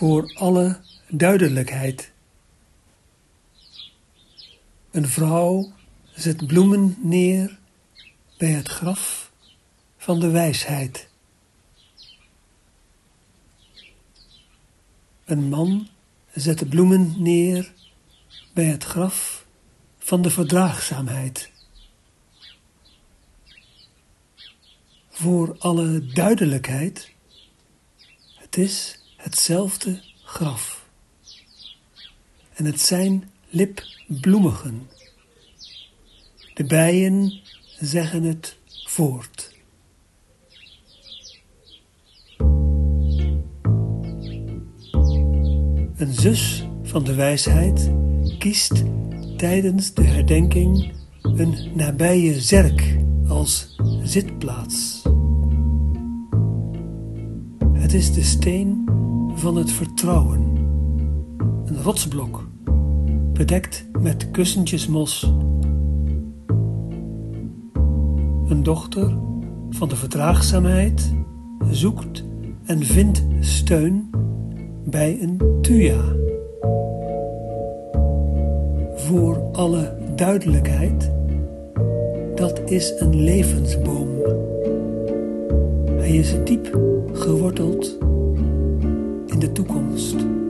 voor alle duidelijkheid. Een vrouw zet bloemen neer bij het graf van de wijsheid. Een man zet bloemen neer bij het graf van de verdraagzaamheid. Voor alle duidelijkheid, het is hetzelfde graf. En het zijn lipbloemigen. De bijen zeggen het voort. Een zus van de wijsheid kiest tijdens de herdenking een nabije zerk als zitplaats. Het is de steen van het vertrouwen, een rotsblok, bedekt met kussentjes mos. Een dochter van de verdraagzaamheid zoekt en vindt steun bij een tuya. Voor alle duidelijkheid, dat is een levensboom. Hij is diep geworteld in de toekomst.